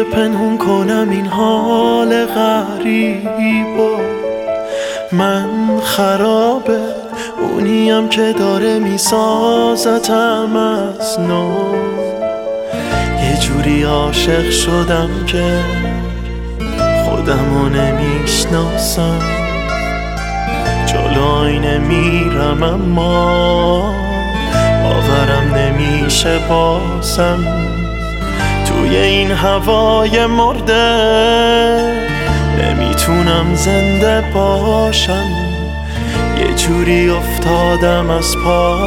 پنهون کنم این حال غریبا؟ من خرابه، اونیم که داره میسازتم از نو. یه جوری عاشق شدم که خودمو نمیشناسم. جلو آینه میرم اما باورم نمیشه بازم. توی این هوای مرده نمیتونم زنده باشم. یه جوری افتادم از پا،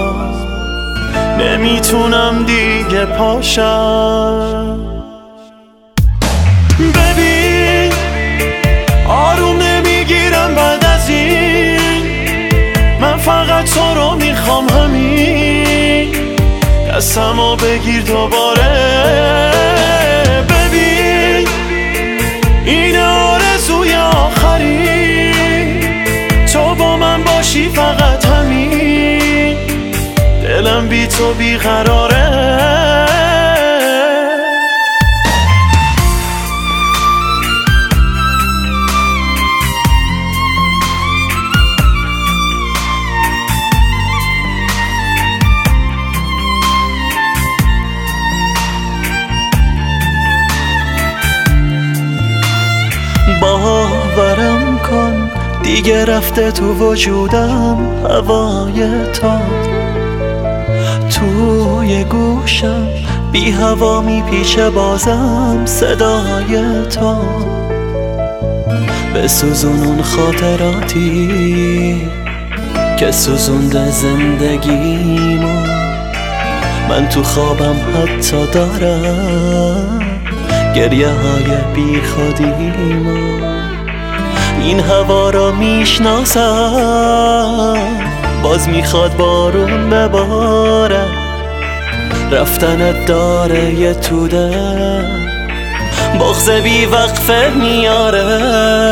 نمیتونم دیگه پاشم. ببین آروم نمیگیرم بعد از این، من فقط تو رو میخوام همین. دستمو بگیر دوباره، ببین این آرزوی آخری، تو با من باشی فقط همین. دلم بی تو بیقراره. باورم کن دیگه رفته تو وجودم هوای تو. توی گوشم بی هوا میپیچه بازم صدای تو. بسوزون اون خاطراتی که سوزونده زندگیمو. من تو خوابم حتی دارم گریه های بی خودیمو. این هوا را میشناسم، باز میخواد بارون بباره. رفتنت داره یه توده، بغض بی وقفه میاره.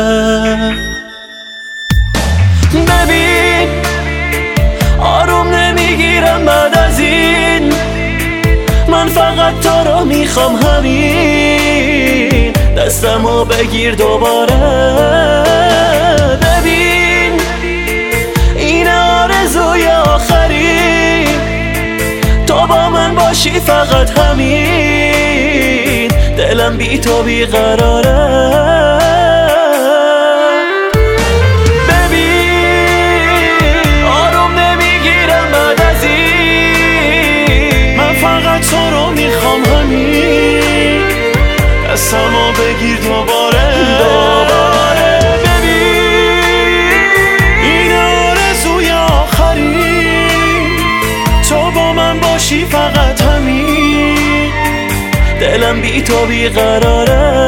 ببین آروم نمیگیرم بعد از این، من فقط تو رو میخوام همین. دستمو بگیر دوباره، ببین این آرزوی آخری، تو با من باشی فقط همین. دلم بی تو بیقراره. دستمو بگیر دوباره، ببین این آرزوی آخری، تو با من باشی فقط همین. دلم بی تو بیقراره.